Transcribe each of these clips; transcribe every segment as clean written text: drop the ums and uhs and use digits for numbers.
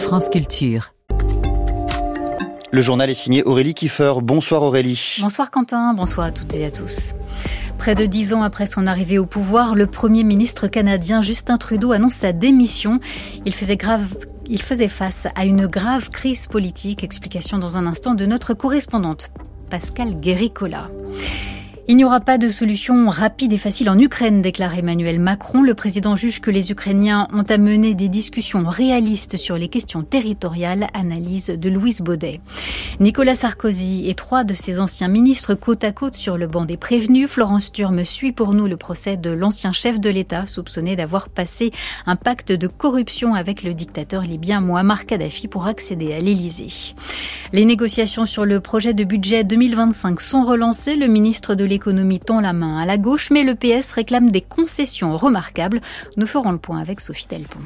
France Culture. Le journal est signé Aurélie Kiefer. Bonsoir Aurélie. Bonsoir Quentin, bonsoir à toutes et à tous. Près de 10 ans après son arrivée au pouvoir, le Premier ministre canadien Justin Trudeau annonce sa démission. Il faisait face à une grave crise politique. Explication dans un instant de notre correspondante Pascale Guéricola. Il n'y aura pas de solution rapide et facile en Ukraine, déclare Emmanuel Macron. Le président juge que les Ukrainiens ont à mener des discussions réalistes sur les questions territoriales, analyse de Louise Baudet. Nicolas Sarkozy et 3 de ses anciens ministres côte à côte sur le banc des prévenus. Florence Turme suit pour nous le procès de l'ancien chef de l'État, soupçonné d'avoir passé un pacte de corruption avec le dictateur libyen Mouammar Kadhafi pour accéder à l'Élysée. Les négociations sur le projet de budget 2025 sont relancées. Le ministre de l'économie tend la main à la gauche, mais le PS réclame des concessions remarquables. Nous ferons le point avec Sophie Delpont.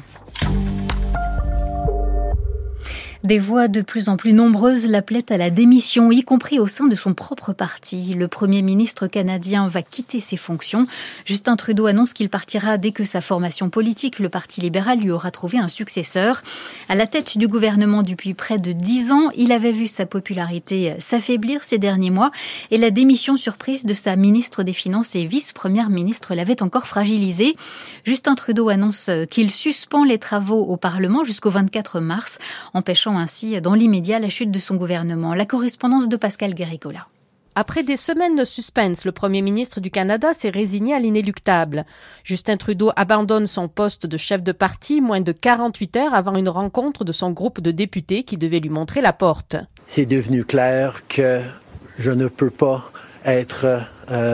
Des voix de plus en plus nombreuses l'appelaient à la démission, y compris au sein de son propre parti. Le Premier ministre canadien va quitter ses fonctions. Justin Trudeau annonce qu'il partira dès que sa formation politique, le Parti libéral, lui aura trouvé un successeur. À la tête du gouvernement depuis près de 10 ans, il avait vu sa popularité s'affaiblir ces derniers mois et la démission surprise de sa ministre des Finances et vice-première ministre l'avait encore fragilisé. Justin Trudeau annonce qu'il suspend les travaux au Parlement jusqu'au 24 mars, empêchant ainsi dans l'immédiat la chute de son gouvernement. La correspondance de Pascale Guéricola. Après des semaines de suspense, le Premier ministre du Canada s'est résigné à l'inéluctable. Justin Trudeau abandonne son poste de chef de parti moins de 48 heures avant une rencontre de son groupe de députés qui devait lui montrer la porte. C'est devenu clair que je ne peux pas être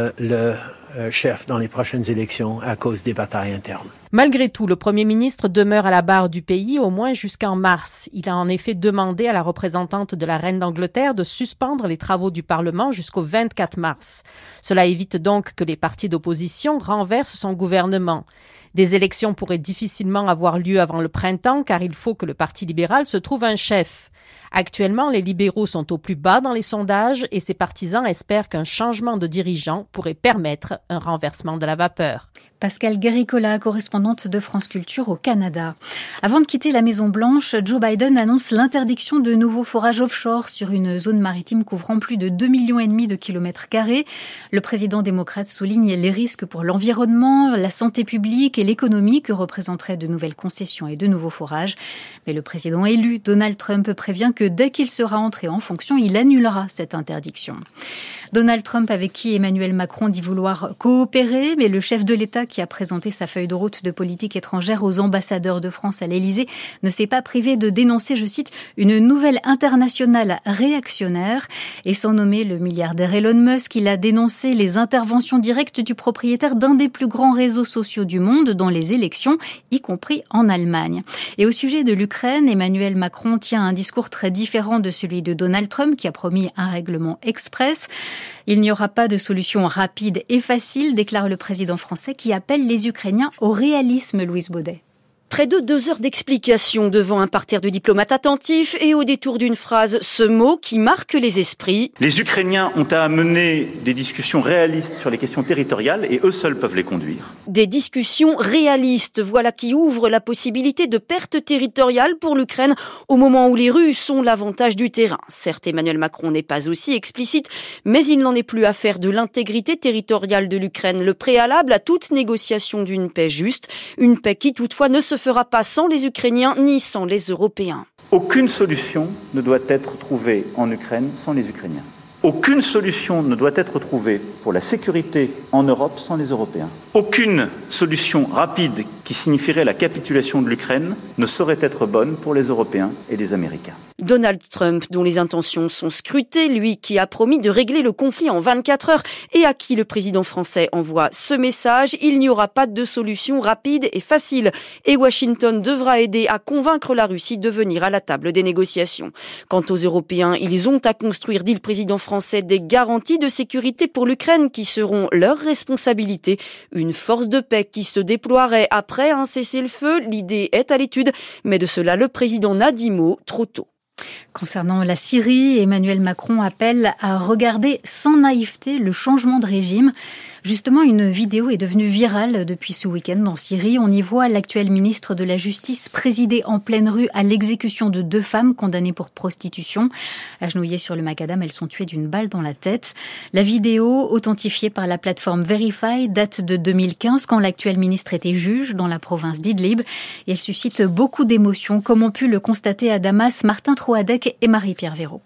le chef dans les prochaines élections à cause des batailles internes. Malgré tout, le Premier ministre demeure à la barre du pays au moins jusqu'en mars. Il a en effet demandé à la représentante de la reine d'Angleterre de suspendre les travaux du Parlement jusqu'au 24 mars. Cela évite donc que les partis d'opposition renversent son gouvernement. Des élections pourraient difficilement avoir lieu avant le printemps car il faut que le Parti libéral se trouve un chef. Actuellement, les libéraux sont au plus bas dans les sondages et ses partisans espèrent qu'un changement de dirigeant pourrait permettre un renversement de la vapeur. Pascale Guéricola, correspondante de France Culture au Canada. Avant de quitter la Maison-Blanche, Joe Biden annonce l'interdiction de nouveaux forages offshore sur une zone maritime couvrant plus de 2,5 millions de kilomètres carrés. Le président démocrate souligne les risques pour l'environnement, la santé publique et l'économie que représenteraient de nouvelles concessions et de nouveaux forages. Mais le président élu, Donald Trump, prévient que dès qu'il sera entré en fonction, il annulera cette interdiction. Donald Trump, avec qui Emmanuel Macron dit vouloir coopérer, mais le chef de l'État qui a présenté sa feuille de route de politique étrangère aux ambassadeurs de France à l'Élysée ne s'est pas privé de dénoncer, je cite, une nouvelle internationale réactionnaire. Et sans nommer le milliardaire Elon Musk, il a dénoncé les interventions directes du propriétaire d'un des plus grands réseaux sociaux du monde dans les élections, y compris en Allemagne. Et au sujet de l'Ukraine, Emmanuel Macron tient un discours très différent de celui de Donald Trump qui a promis un règlement express. Il n'y aura pas de solution rapide et facile, déclare le président français qui appelle les Ukrainiens au réalisme, Louise Baudet. Près de 2 heures d'explication devant un parterre de diplomates attentifs et au détour d'une phrase, ce mot qui marque les esprits. Les Ukrainiens ont à mener des discussions réalistes sur les questions territoriales et eux seuls peuvent les conduire. Des discussions réalistes, voilà qui ouvre la possibilité de perte territoriale pour l'Ukraine au moment où les Russes ont l'avantage du terrain. Certes, Emmanuel Macron n'est pas aussi explicite, mais il n'en est plus à faire de l'intégrité territoriale de l'Ukraine le préalable à toute négociation d'une paix juste, une paix qui toutefois ne se fera pas sans les Ukrainiens ni sans les Européens. Aucune solution ne doit être trouvée en Ukraine sans les Ukrainiens. Aucune solution ne doit être trouvée pour la sécurité en Europe sans les Européens. Aucune solution rapide qui signifierait la capitulation de l'Ukraine ne saurait être bonne pour les Européens et les Américains. Donald Trump, dont les intentions sont scrutées, lui qui a promis de régler le conflit en 24 heures et à qui le président français envoie ce message, il n'y aura pas de solution rapide et facile. Et Washington devra aider à convaincre la Russie de venir à la table des négociations. Quant aux Européens, ils ont à construire, dit le président français, des garanties de sécurité pour l'Ukraine qui seront leur responsabilité. Une force de paix qui se déploierait après un cessez-le-feu, l'idée est à l'étude, mais de cela le président n'a dit mot trop tôt. Concernant la Syrie, Emmanuel Macron appelle à regarder sans naïveté le changement de régime. Justement, une vidéo est devenue virale depuis ce week-end en Syrie. On y voit l'actuel ministre de la Justice présider en pleine rue à l'exécution de 2 femmes condamnées pour prostitution. Agenouillées sur le macadam, elles sont tuées d'une balle dans la tête. La vidéo, authentifiée par la plateforme Verify, date de 2015, quand l'actuel ministre était juge dans la province d'Idlib. Et elle suscite beaucoup d'émotions, comme ont pu le constater à Damas Martin Troadec et Marie-Pierre Véraud.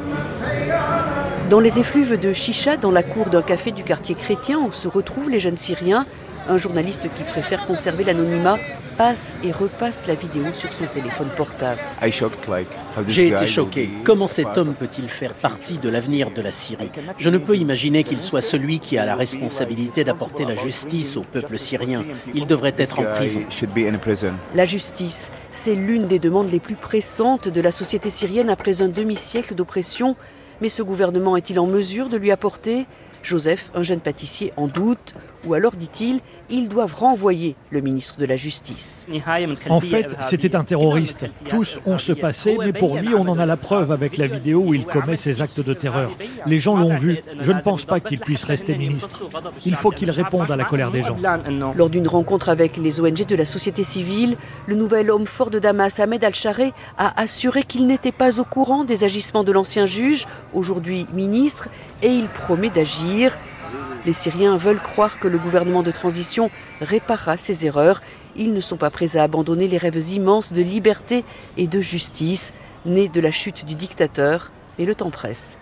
Dans les effluves de chicha, dans la cour d'un café du quartier chrétien où se retrouvent les jeunes Syriens, un journaliste qui préfère conserver l'anonymat passe et repasse la vidéo sur son téléphone portable. J'ai été choqué. Comment cet homme peut-il faire partie de l'avenir de la Syrie ? Je ne peux imaginer qu'il soit celui qui a la responsabilité d'apporter la justice au peuple syrien. Il devrait être en prison. La justice, c'est l'une des demandes les plus pressantes de la société syrienne après un demi-siècle d'oppression. Mais ce gouvernement est-il en mesure de lui apporter ? Joseph, un jeune pâtissier, en doute. Ou alors, dit-il, ils doivent renvoyer le ministre de la Justice. En fait, c'était un terroriste. Tous ont ce passé, mais pour lui, on en a la preuve avec la vidéo où il commet ses actes de terreur. Les gens l'ont vu. Je ne pense pas qu'il puisse rester ministre. Il faut qu'il réponde à la colère des gens. Lors d'une rencontre avec les ONG de la société civile, le nouvel homme fort de Damas, Ahmed Al-Chareh, a assuré qu'il n'était pas au courant des agissements de l'ancien juge, aujourd'hui ministre, et il promet d'agir. Les Syriens veulent croire que le gouvernement de transition réparera ces erreurs. Ils ne sont pas prêts à abandonner les rêves immenses de liberté et de justice, nés de la chute du dictateur, et le temps presse.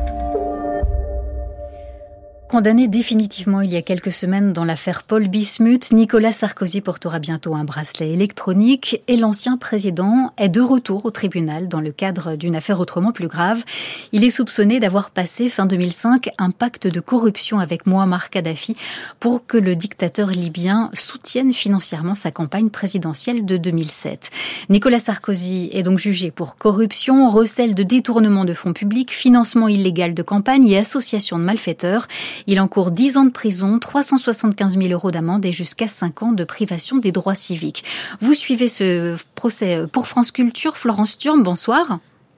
Condamné définitivement il y a quelques semaines dans l'affaire Paul Bismuth, Nicolas Sarkozy portera bientôt un bracelet électronique et l'ancien président est de retour au tribunal dans le cadre d'une affaire autrement plus grave. Il est soupçonné d'avoir passé fin 2005 un pacte de corruption avec Mouammar Kadhafi pour que le dictateur libyen soutienne financièrement sa campagne présidentielle de 2007. Nicolas Sarkozy est donc jugé pour corruption, recel de détournement de fonds publics, financement illégal de campagne et association de malfaiteurs. Il encourt 10 ans de prison, 375 000 € d'amende et jusqu'à 5 ans de privation des droits civiques. Vous suivez ce procès pour France Culture. Florence Thurm, bonsoir.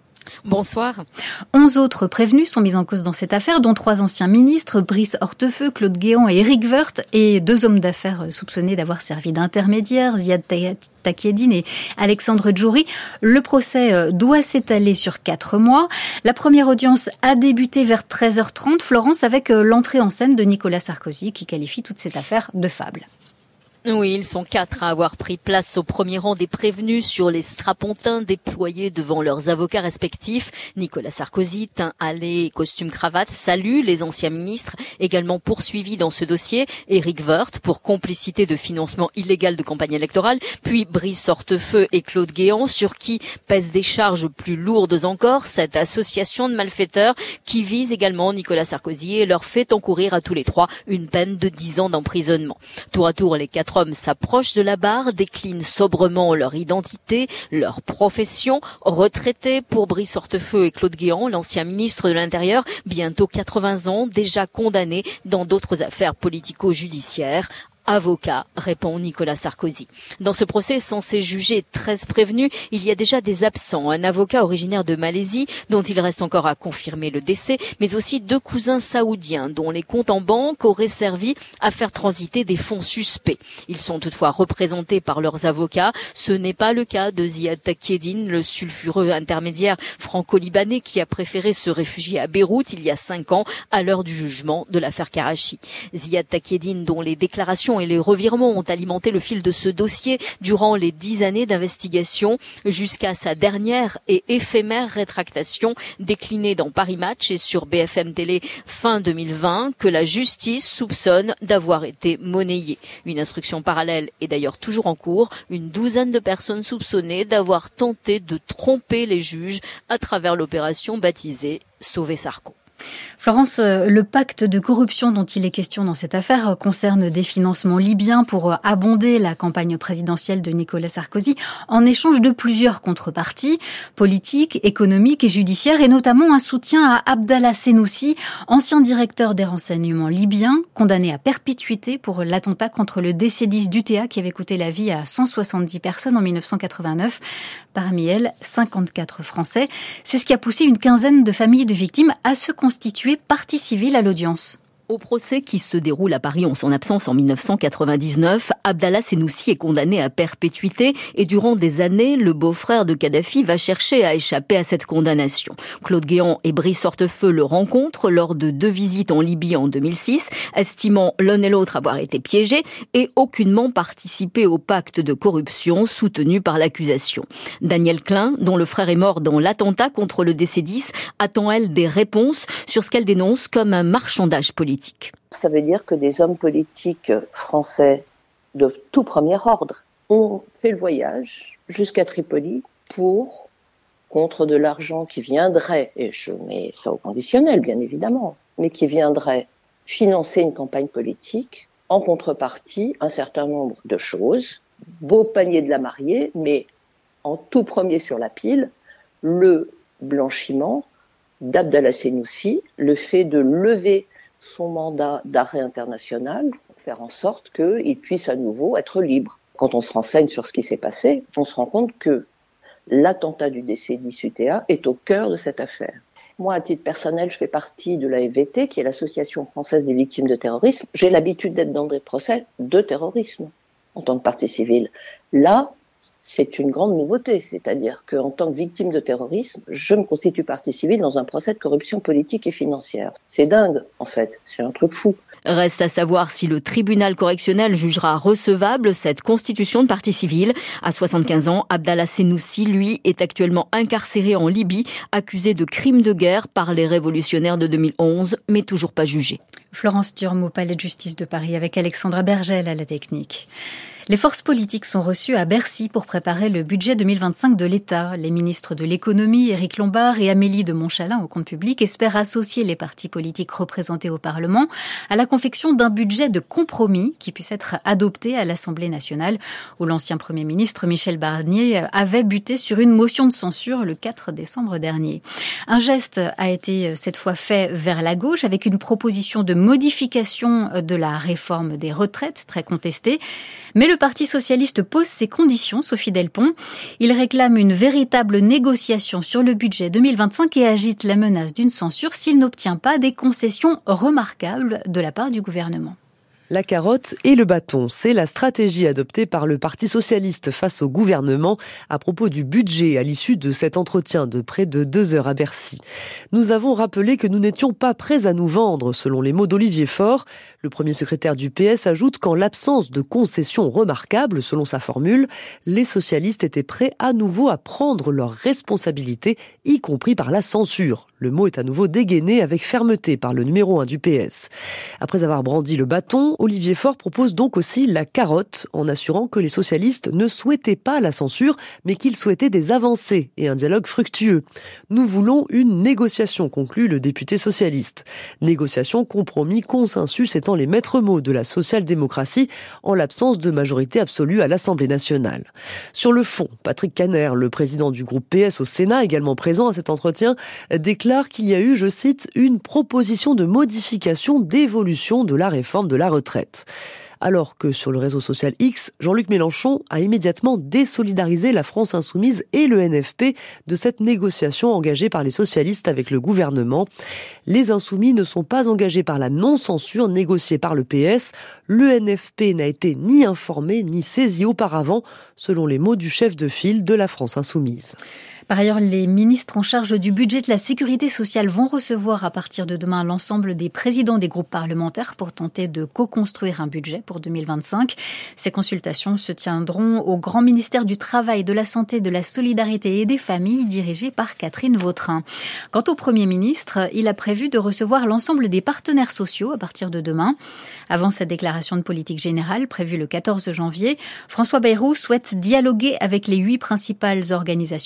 Bonsoir. 11 autres prévenus sont mis en cause dans cette affaire, dont 3 anciens ministres, Brice Hortefeux, Claude Guéant et Éric Woerth, et 2 hommes d'affaires soupçonnés d'avoir servi d'intermédiaires, Ziad Takieddine et Alexandre Djouri. Le procès doit s'étaler sur 4 mois. La première audience a débuté vers 13h30, Florence, avec l'entrée en scène de Nicolas Sarkozy, qui qualifie toute cette affaire de fable. Oui, ils sont 4 à avoir pris place au premier rang des prévenus sur les strapontins déployés devant leurs avocats respectifs. Nicolas Sarkozy, teint hâlé et costume cravate, salue les anciens ministres, également poursuivis dans ce dossier. Éric Woerth pour complicité de financement illégal de campagne électorale, puis Brice Hortefeux et Claude Guéant, sur qui pèsent des charges plus lourdes encore, cette association de malfaiteurs qui vise également Nicolas Sarkozy et leur fait encourir à tous les 3 une peine de 10 ans d'emprisonnement. Tour à tour, les 4 hommes s'approchent de la barre, déclinent sobrement leur identité, leur profession. Retraités pour Brice Hortefeux et Claude Guéant, l'ancien ministre de l'Intérieur, bientôt 80 ans, déjà condamné dans d'autres affaires politico-judiciaires. Avocat, répond Nicolas Sarkozy. Dans ce procès censé juger 13 prévenus, il y a déjà des absents. Un avocat originaire de Malaisie, dont il reste encore à confirmer le décès, mais aussi 2 cousins saoudiens, dont les comptes en banque auraient servi à faire transiter des fonds suspects. Ils sont toutefois représentés par leurs avocats. Ce n'est pas le cas de Ziad Takieddine, le sulfureux intermédiaire franco-libanais qui a préféré se réfugier à Beyrouth il y a 5 ans, à l'heure du jugement de l'affaire Karachi. Ziad Takieddine, dont les déclarations et les revirements ont alimenté le fil de ce dossier durant les 10 années d'investigation, jusqu'à sa dernière et éphémère rétractation déclinée dans Paris Match et sur BFM Télé fin 2020, que la justice soupçonne d'avoir été monnayée. Une instruction parallèle est d'ailleurs toujours en cours, une douzaine de personnes soupçonnées d'avoir tenté de tromper les juges à travers l'opération baptisée Sauver Sarko. Florence, le pacte de corruption dont il est question dans cette affaire concerne des financements libyens pour abonder la campagne présidentielle de Nicolas Sarkozy en échange de plusieurs contreparties politiques, économiques et judiciaires, et notamment un soutien à Abdallah Sennoussi, ancien directeur des renseignements libyens, condamné à perpétuité pour l'attentat contre le DC-10 d'UTA qui avait coûté la vie à 170 personnes en 1989, parmi elles 54 Français. C'est ce qui a poussé une quinzaine de familles de victimes à se constituer partie civile à l'audience. Au procès qui se déroule à Paris en son absence en 1999, Abdallah Sennoussi est condamné à perpétuité et durant des années, le beau-frère de Kadhafi va chercher à échapper à cette condamnation. Claude Guéant et Brice Hortefeux le rencontrent lors de 2 visites en Libye en 2006, estimant l'un et l'autre avoir été piégés et aucunement participé au pacte de corruption soutenu par l'accusation. Danielle Klein, dont le frère est mort dans l'attentat contre le DC-10, attend elle des réponses sur ce qu'elle dénonce comme un marchandage politique. Ça veut dire que des hommes politiques français de tout premier ordre ont fait le voyage jusqu'à Tripoli contre de l'argent qui viendrait, et je mets ça au conditionnel bien évidemment, mais qui viendrait financer une campagne politique, en contrepartie un certain nombre de choses, beau panier de la mariée, mais en tout premier sur la pile, le blanchiment d'Abdallah Sennoussi, le fait de lever son mandat d'arrêt international pour faire en sorte qu'il puisse à nouveau être libre. Quand on se renseigne sur ce qui s'est passé, on se rend compte que l'attentat du DC-10 UTA est au cœur de cette affaire. Moi, à titre personnel, je fais partie de l'AFVT, qui est l'Association française des victimes de terrorisme. J'ai l'habitude d'être dans des procès de terrorisme en tant que partie civile. Là, c'est une grande nouveauté, c'est-à-dire qu'en tant que victime de terrorisme, je me constitue partie civile dans un procès de corruption politique et financière. C'est dingue, en fait, c'est un truc fou. Reste à savoir si le tribunal correctionnel jugera recevable cette constitution de partie civile. À 75 ans, Abdallah Sennoussi, lui, est actuellement incarcéré en Libye, accusé de crimes de guerre par les révolutionnaires de 2011, mais toujours pas jugé. Florence Thurm au Palais de Justice de Paris avec Alexandra Bergel à la technique. Les forces politiques sont reçues à Bercy pour préparer le budget 2025 de l'État. Les ministres de l'économie, Éric Lombard et Amélie de Montchalin au compte public, espèrent associer les partis politiques représentés au Parlement à la confection d'un budget de compromis qui puisse être adopté à l'Assemblée nationale, où l'ancien Premier ministre Michel Barnier avait buté sur une motion de censure le 4 décembre dernier. Un geste a été cette fois fait vers la gauche avec une proposition de modification de la réforme des retraites, très contestée. Mais le Parti socialiste pose ses conditions, Sophie Delpont. Il réclame une véritable négociation sur le budget 2025 et agite la menace d'une censure s'il n'obtient pas des concessions remarquables de la part du gouvernement. La carotte et le bâton, c'est la stratégie adoptée par le Parti socialiste face au gouvernement à propos du budget à l'issue de cet entretien de près de 2 heures à Bercy. Nous avons rappelé que nous n'étions pas prêts à nous vendre, selon les mots d'Olivier Faure. Le premier secrétaire du PS ajoute qu'en l'absence de concessions remarquables, selon sa formule, les socialistes étaient prêts à nouveau à prendre leurs responsabilités, y compris par la censure. Le mot est à nouveau dégainé avec fermeté par le numéro 1 du PS. Après avoir brandi le bâton, Olivier Faure propose donc aussi la carotte, en assurant que les socialistes ne souhaitaient pas la censure, mais qu'ils souhaitaient des avancées et un dialogue fructueux. Nous voulons une négociation, conclut le député socialiste. Négociation, compromis, consensus étant les maîtres mots de la social-démocratie, en l'absence de majorité absolue à l'Assemblée nationale. Sur le fond, Patrick Kanner, le président du groupe PS au Sénat, également présent à cet entretien, déclare qu'il y a eu, je cite, une proposition de modification d'évolution de la réforme de la retraite. Alors que sur le réseau social X, Jean-Luc Mélenchon a immédiatement désolidarisé la France Insoumise et le NFP de cette négociation engagée par les socialistes avec le gouvernement. Les Insoumis ne sont pas engagés par la non-censure négociée par le PS. Le NFP n'a été ni informé ni saisi auparavant, selon les mots du chef de file de la France Insoumise. Par ailleurs, les ministres en charge du budget de la sécurité sociale vont recevoir à partir de demain l'ensemble des présidents des groupes parlementaires pour tenter de co-construire un budget pour 2025. Ces consultations se tiendront au grand ministère du Travail, de la Santé, de la Solidarité et des Familles, dirigé par Catherine Vautrin. Quant au Premier ministre, il a prévu de recevoir l'ensemble des partenaires sociaux à partir de demain. Avant sa déclaration de politique générale, prévue le 14 janvier, François Bayrou souhaite dialoguer avec les 8 principales organisations syndicales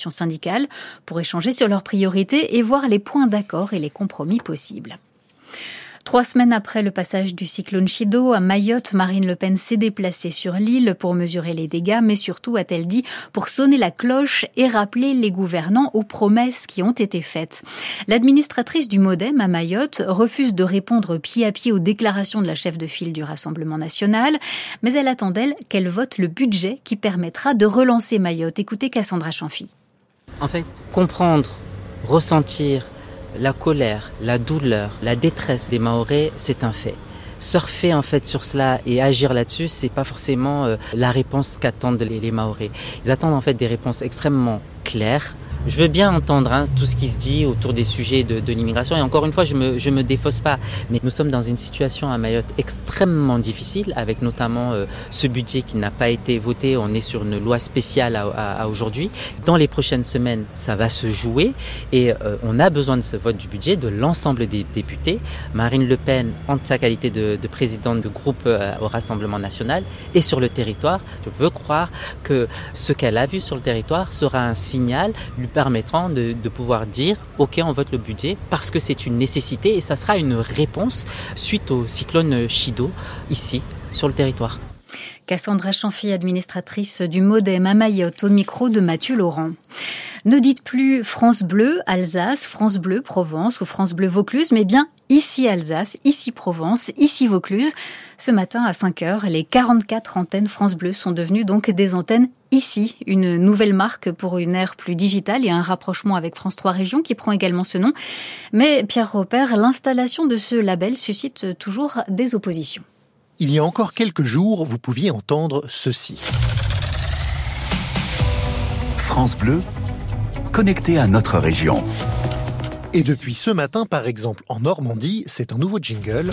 locales pour échanger sur leurs priorités et voir les points d'accord et les compromis possibles. 3 semaines après le passage du cyclone Chido à Mayotte, Marine Le Pen s'est déplacée sur l'île pour mesurer les dégâts, mais surtout, a-t-elle dit, pour sonner la cloche et rappeler les gouvernants aux promesses qui ont été faites. L'administratrice du MoDem à Mayotte refuse de répondre pied à pied aux déclarations de la chef de file du Rassemblement national, mais elle attend d'elle qu'elle vote le budget qui permettra de relancer Mayotte. Écoutez Cassandra Chanfy. En fait, comprendre, ressentir la colère, la douleur, la détresse des Mahorais, c'est un fait. Surfer en fait sur cela et agir là-dessus, c'est pas forcément la réponse qu'attendent les Mahorais. Ils attendent en fait des réponses extrêmement claires. Je veux bien entendre tout ce qui se dit autour des sujets de l'immigration. Et encore une fois, je me défausse pas. Mais nous sommes dans une situation à Mayotte extrêmement difficile, avec notamment ce budget qui n'a pas été voté. On est sur une loi spéciale à aujourd'hui. Dans les prochaines semaines, ça va se jouer. Et on a besoin de ce vote du budget de l'ensemble des députés. Marine Le Pen, en sa qualité de présidente de groupe au Rassemblement national, et sur le territoire, je veux croire que ce qu'elle a vu sur le territoire sera un signal lui permettant de pouvoir dire « Ok, on vote le budget parce que c'est une nécessité » et ça sera une réponse suite au cyclone Chido ici, sur le territoire. Cassandra Chanfy, administratrice du MoDem à Mayotte, au micro de Mathieu Laurent. Ne dites plus France Bleu Alsace, France Bleu Provence ou France Bleu Vaucluse, mais bien ici Alsace, ici Provence, ici Vaucluse. Ce matin à 5h, les 44 antennes France Bleu sont devenues donc des antennes ici, une nouvelle marque pour une ère plus digitale et un rapprochement avec France 3 Régions qui prend également ce nom. Mais Pierre Robert, l'installation de ce label suscite toujours des oppositions. Il y a encore quelques jours, vous pouviez entendre ceci. France Bleu, connecté à notre région. Et depuis ce matin, par exemple, en Normandie, c'est un nouveau jingle.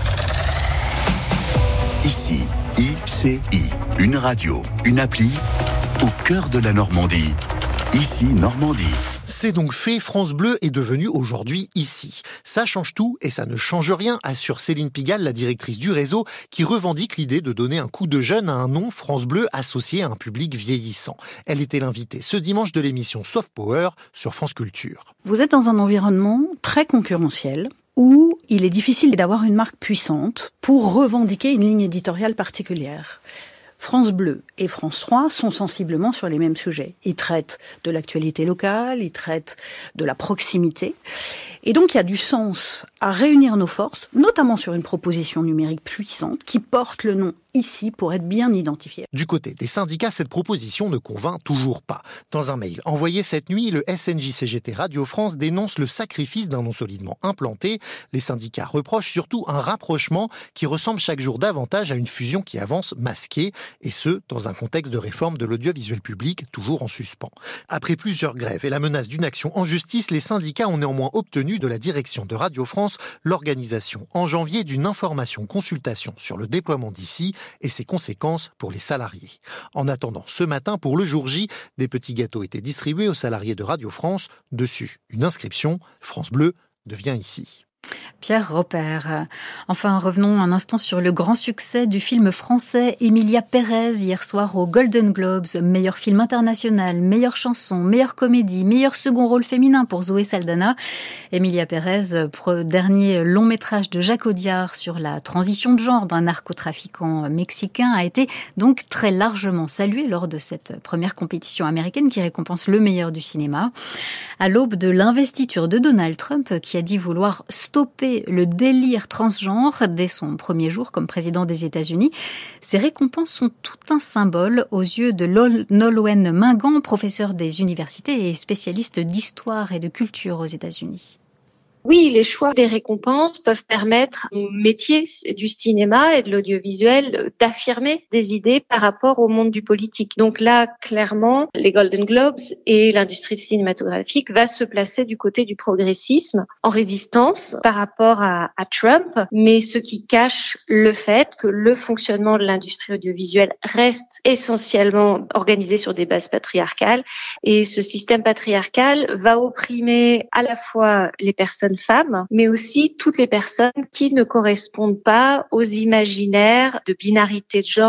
Ici, ICI, une radio, une appli, au cœur de la Normandie. Ici, Normandie. C'est donc fait, France Bleu est devenu aujourd'hui ici. Ça change tout et ça ne change rien, assure Céline Pigalle, la directrice du réseau, qui revendique l'idée de donner un coup de jeune à un nom, France Bleu, associé à un public vieillissant. Elle était l'invitée ce dimanche de l'émission Soft Power sur France Culture. Vous êtes dans un environnement très concurrentiel, où il est difficile d'avoir une marque puissante pour revendiquer une ligne éditoriale particulière. France Bleu et France 3 sont sensiblement sur les mêmes sujets. Ils traitent de l'actualité locale, ils traitent de la proximité. Et donc il y a du sens à réunir nos forces, notamment sur une proposition numérique puissante qui porte le nom ici pour être bien identifié. Du côté des syndicats, cette proposition ne convainc toujours pas. Dans un mail envoyé cette nuit, le SNJ-CGT Radio France dénonce le sacrifice d'un nom solidement implanté. Les syndicats reprochent surtout un rapprochement qui ressemble chaque jour davantage à une fusion qui avance masquée, et ce, dans un contexte de réforme de l'audiovisuel public toujours en suspens. Après plusieurs grèves et la menace d'une action en justice, les syndicats ont néanmoins obtenu de la direction de Radio France l'organisation en janvier d'une information-consultation sur le déploiement d'ici et ses conséquences pour les salariés. En attendant, ce matin, pour le jour J, des petits gâteaux étaient distribués aux salariés de Radio France. Dessus, une inscription « France Bleu devient ici ». Pierre Robert. Enfin, revenons un instant sur le grand succès du film français Emilia Pérez hier soir aux Golden Globes. Meilleur film international, meilleure chanson, meilleure comédie, meilleur second rôle féminin pour Zoé Saldana. Emilia Pérez, dernier long métrage de Jacques Audiard sur la transition de genre d'un narcotrafiquant mexicain, a été donc très largement salué lors de cette première compétition américaine qui récompense le meilleur du cinéma. À l'aube de l'investiture de Donald Trump, qui a dit vouloir stopper le délire transgenre dès son premier jour comme président des États-Unis. Ces récompenses sont tout un symbole aux yeux de Nolwenn Mingan, professeur des universités et spécialiste d'histoire et de culture aux États-Unis. Oui, les choix des récompenses peuvent permettre au métier du cinéma et de l'audiovisuel d'affirmer des idées par rapport au monde du politique. Donc là, clairement, les Golden Globes et l'industrie cinématographique va se placer du côté du progressisme en résistance par rapport à Trump, mais ce qui cache le fait que le fonctionnement de l'industrie audiovisuelle reste essentiellement organisé sur des bases patriarcales et ce système patriarcal va opprimer à la fois les personnes femmes, mais aussi toutes les personnes qui ne correspondent pas aux imaginaires de binarité de genre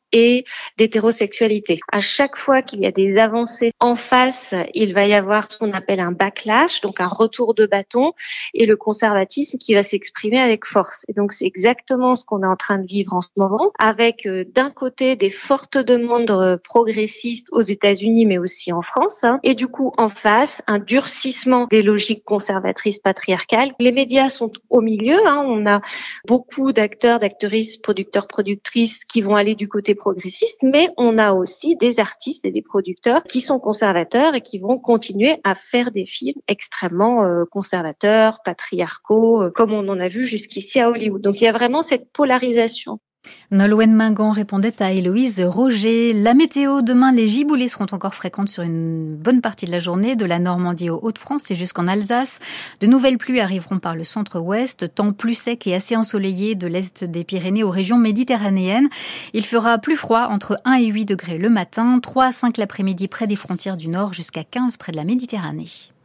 et d'hétérosexualité. À chaque fois qu'il y a des avancées en face, il va y avoir ce qu'on appelle un backlash, donc un retour de bâton, et le conservatisme qui va s'exprimer avec force. Et donc c'est exactement ce qu'on est en train de vivre en ce moment, avec d'un côté des fortes demandes progressistes aux États-Unis, mais aussi en France, et du coup en face un durcissement des logiques conservatrices patriarcales. Les médias sont au milieu, on a beaucoup d'acteurs, d'actrices, producteurs, productrices qui vont aller du côté progressiste, mais on a aussi des artistes et des producteurs qui sont conservateurs et qui vont continuer à faire des films extrêmement conservateurs, patriarcaux, comme on en a vu jusqu'ici à Hollywood. Donc il y a vraiment cette polarisation. Nolwenn Mingan répondait à Héloïse Roger. La météo, demain, les giboulées seront encore fréquentes sur une bonne partie de la journée, de la Normandie aux Hauts-de-France et jusqu'en Alsace. De nouvelles pluies arriveront par le centre-ouest, temps plus sec et assez ensoleillé de l'est des Pyrénées aux régions méditerranéennes. Il fera plus froid, entre 1 et 8 degrés le matin, 3 à 5 l'après-midi près des frontières du nord, jusqu'à 15 près de la Méditerranée.